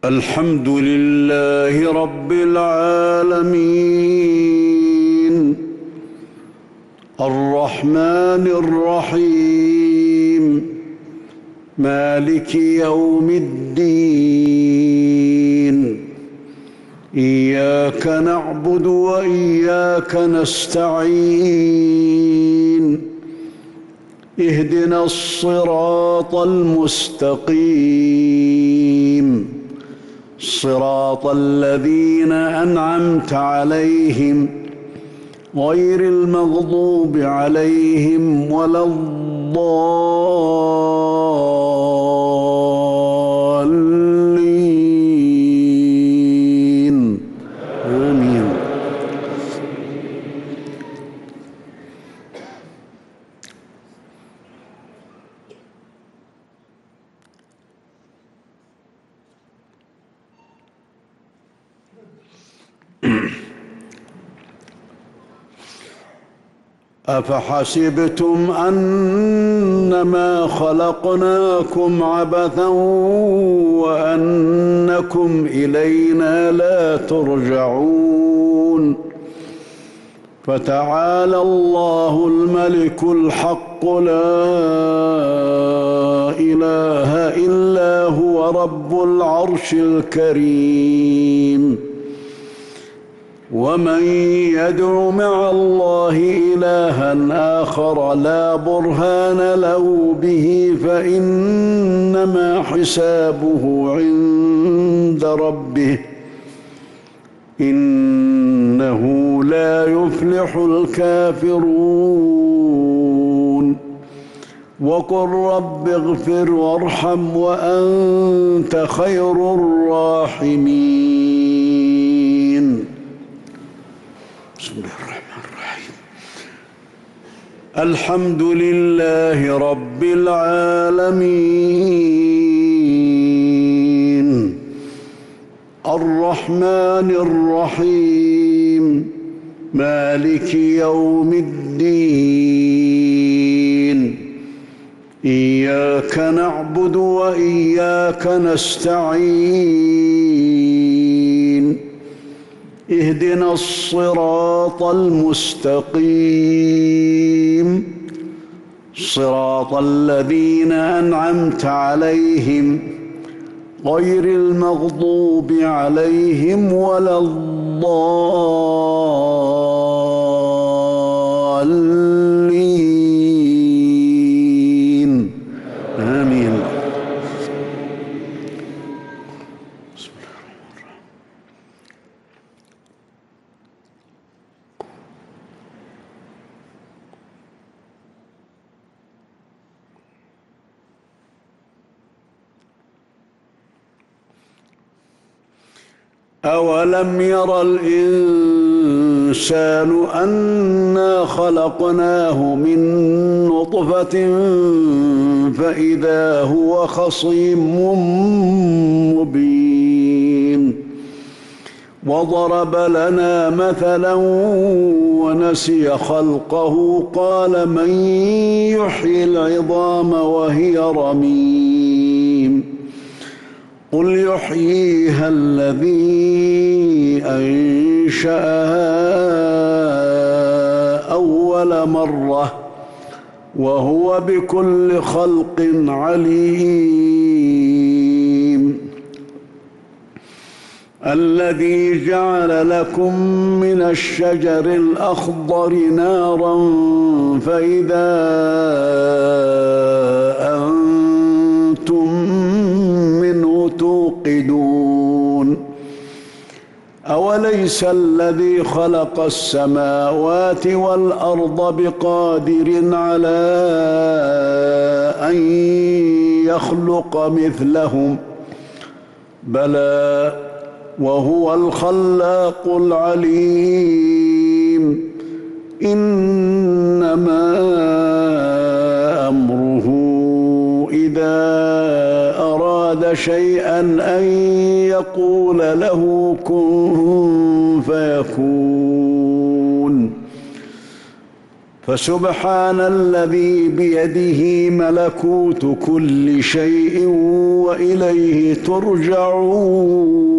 الحمد لله رب العالمين الرحمن الرحيم مالك يوم الدين إياك نعبد وإياك نستعين اهدنا الصراط المستقيم صراط الذين أنعمت عليهم غير المغضوب عليهم ولا الضالين آمين. أفحسبتم أنما خلقناكم عبثا وأنكم إلينا لا ترجعون فتعالى الله الملك الحق لا إله إلا هو رب العرش الكريم ومن يدع مع الله إلها آخر لا برهان له به فإنما حسابه عند ربه إنه لا يفلح الكافرون وقل رب اغفر وارحم وأنت خير الراحمين. بسم الله الرحمن الرحيم. الحمد لله رب العالمين الرحمن الرحيم مالك يوم الدين إياك نعبد وإياك نستعين اهدنا الصراط المستقيم صراط الذين أنعمت عليهم غير المغضوب عليهم ولا الضالين آمين. أولم ير الإنسان أنا خلقناه من نطفة فإذا هو خصيم مبين وضرب لنا مثلا ونسي خلقه قال من يحيي العظام وهي رميم قل يحييها الذي أنشأها أول مرة وهو بكل خلق عليم الذي جعل لكم من الشجر الأخضر نارا فإذا توقدون أوليس الذي خلق السماوات والأرض بقادر على أن يخلق مثلهم بلى وهو الخلاق العليم إنما أمره إذا أراد شيئا أن يقول له كن فيكون فسبحان الذي بيده ملكوت كل شيء وإليه ترجعون.